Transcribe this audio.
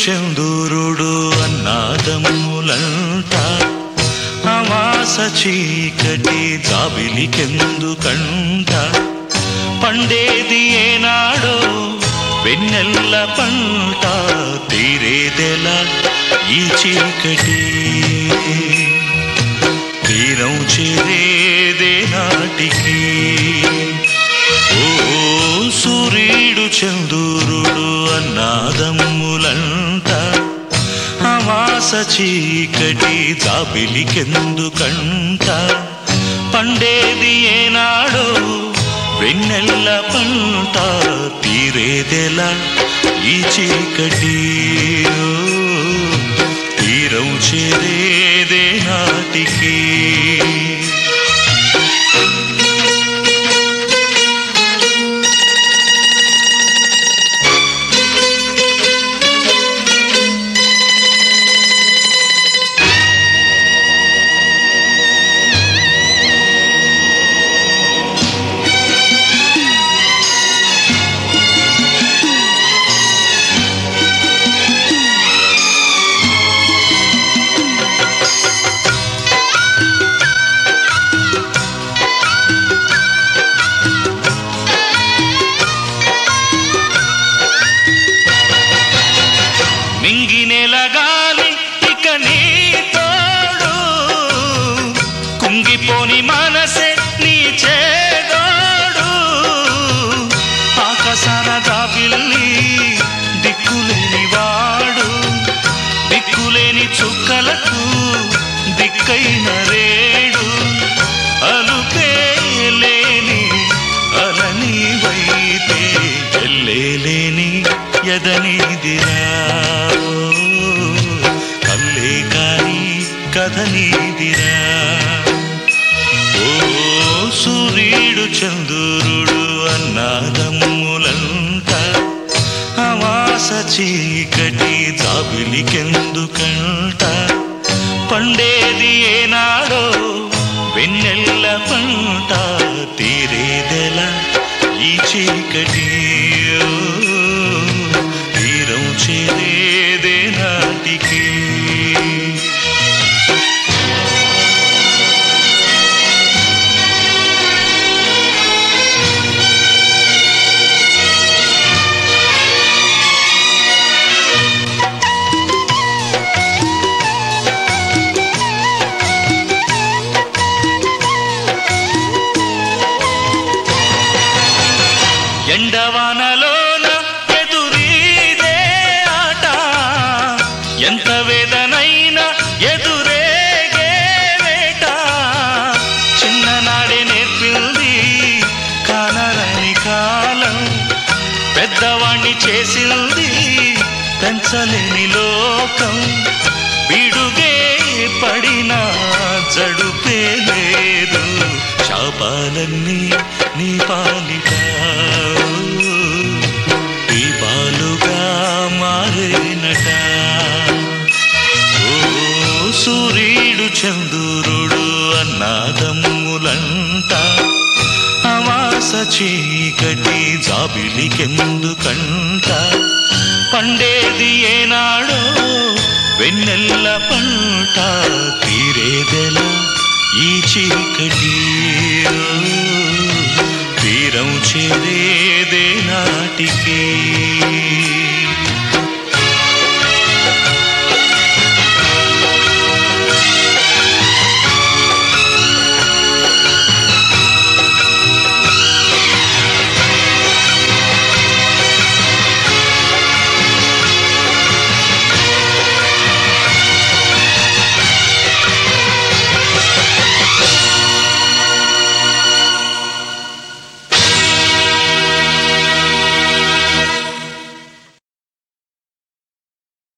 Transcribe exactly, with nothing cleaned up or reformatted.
చంద్రుడు అన్నాదమ్ములంట అమాస చీకటి జాబిలికెందుకంట పండేది ఏనాడో వెన్నెల్ల పంట తీరేదెలా ఈ చీకటి తీరం చేరేదే నాటికి ఓ సూర్యుడు చంద్రుడు అన్నాదమ్ములంట అమాస చీకటి జాబిలికెందుకంట పండేది ఏనాడో వెన్నెల్ల పంట తీరేదెలా ఈ చీకటి తీరం చేరేదే నాటికి మింగినెలగాలి ఇక నీ తోడు కుంగిపోని మనసే నీ చేదోడు ఆకాశాన జాబిల్లి దిక్కులేని వాడు దిక్కులేని చుక్కలకు దిక్కైన రేడు అలుపేలేని అలని వైతే ఎల్లేలేని ఎదనిదిరా కల్లే కాని కథ నీదిరా ఓ సూర్యుడు చంద్రుడు అన్నాదమ్ములంట అమాస చీకటి జాబిలికెందుకంట పండేది ఏనాడో వెన్నెల్ల పంట తీరేదెలా ఈ చీకటి తీరం చేరేదే నాటికి ఎండవానలోన ఎదురీదే ఆట ఎంత వేదనైనా ఎదురేగే వేట చిన్ననాడే నేర్పింది కానరాని కాలం పెద్దవాణ్ణి చేసింది పెంచలేని లోకం విడుగే పడినా జడుపే లేదు శాపాలన్నీ నీ పాలిట దీపాలుగా మారేనట ఓ సూర్యుడు చంద్రుడు అన్నాదమ్ములంట అమాస చీకటి జాబిలికెందుకంట పండేది ఏనాడో వెన్నెల్ల పంట తీరేదెలా ఈ చీకటి తీరం చేరేదే నాటికి